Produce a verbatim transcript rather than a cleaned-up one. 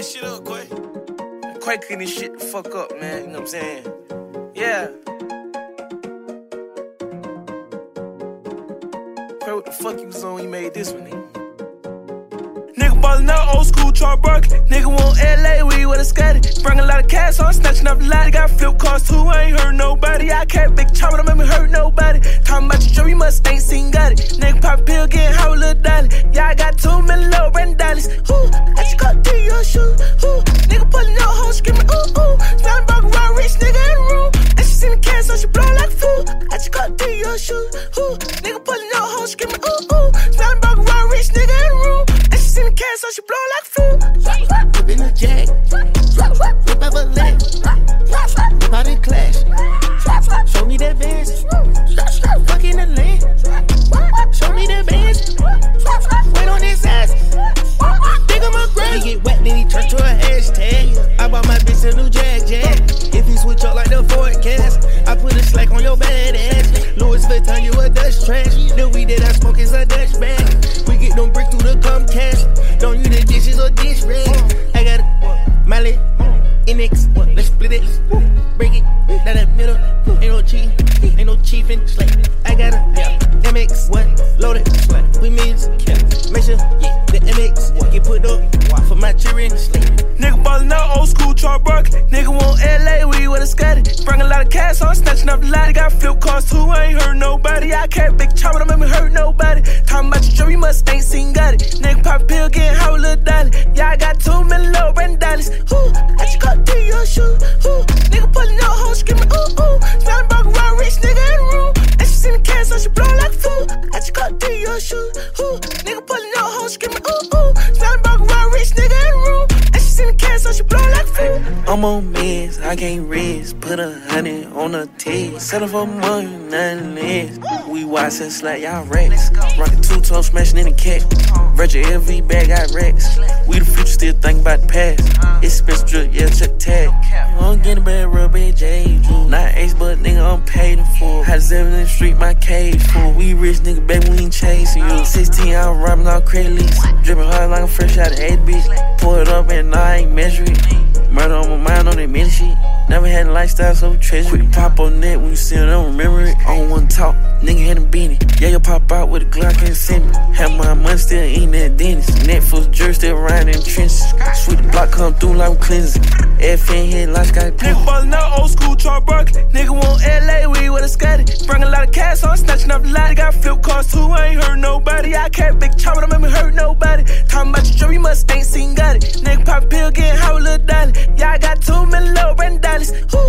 this shit up, Quay. Quay clean this shit the fuck up, man. You know what I'm saying? Yeah. Quay, what the fuck you was on when you made this one, nigga? Nigga ballin' out old school, Charles Barkley. Nigga want L A, we with a scatty. Bring a lot of cash, so I'm snatching up the lot. Got flip cars too, I ain't hurt nobody. I carry big chopper, don't make me hurt nobody. Talking about your job, you must ain't seen got it. Nigga pop a pill, getting hot with Lil Dolly. Yeah, I got two million low, Brandon Dollies. Ooh, I just got to your shoe. Ooh, nigga pullin' out, hoes screaming, ooh, ooh. Found a broke around, rich nigga in the room. And she seen the cash, so she blow like fool. I just got to your shoe. Ooh, nigga pullin' out, hoes screaming, ooh, ooh. Found a broke around, rich nigga in the room. In the cash, so she blow like food. Whip in the jack, whip up a leg, whip out in clash. Show me that Benz, fuck in the lane. Show me that Benz, wait on this ass. Dig on my grave. He get wet, then he turn to a hashtag. I bought my bitch a new Jag Jag. If you switch up like the forecast, I put a slack on your bad ass. Louis Vuitton, you a Dutch trash. The weed that I smoke is a Dutch bag. We get them brick through the Comcast. Don't use the dishes or dish rag. I got a mallet, N-X, let's split it, break it, down the middle. Ain't no cheating, ain't no chiefin'. I got a M X, what? Loaded, we means, make sure the M X get put up for my children. Nigga ballin' out old school, Charles Barkley. Nigga want L A, we with a scatty. Bring a lot of cash, so I'm snatching up the lot. Got flip cars too, I ain't hurt nobody. I carry big chopper, don't make me hurt nobody. Talking about your job, you must ain't seen got it. Nigga pop a pill, getting hot with Lil Dolly. Yeah, I got two million low, Brandon Dollies. Ooh, I just got to your shoe. Ooh, nigga pullin' out, hoes screaming, ooh, ooh. Found a broke around, rich nigga in the room. And she seen the cash, so she blow like fool. I just got to your shoe. Ooh, nigga pullin' out, hoes screaming, ooh, ooh. Found a broke around, rich nigga in the room. And she seen the cash, so she blow like fool. I'm on meds, I can't rest. Put a hundred on a test. Settle for money, nothing less. We watch and slack, y'all racks. Rockin' two toes, smashing in the cat. Virgil L V bag, got racks. We the future, still thinking about the past. It's expensive drip, yeah, check tag. I'm getting bad, real bad J. Not ace, but nigga, I'm paid in full. Had seven in the street, my cage full. We rich nigga, baby, we ain't chasing you. sixteen, I was robbing all credit lease. Drippin' hard like I'm fresh out of eight bitch. Pull it up and I ain't measure it. Murder on my mind on that minute shit. Never had a lifestyle so treasure. Quick pop on net when you see it, don't remember it. I don't wanna talk, nigga had a beanie. Yeah, you pop out with a Glock and send me. Have my money still eating that Dennis. Netflix jerk still riding in trenches. Sweet the block come through like I'm cleansing. F N head like got nigga ballin' out old school, Charles Barkley. Nigga want L A, we with a scatty. Bring a lot of cash, so I'm snatching up the lot. Got flip cars too, I ain't hurt nobody. I carry big chopper, don't make me hurt nobody. Talking about your job, you must ain't seen got it. Nigga pop a pill, getting hot with Lil Dolly. Yeah, I got two million low, Brandon Dollies. Ooh,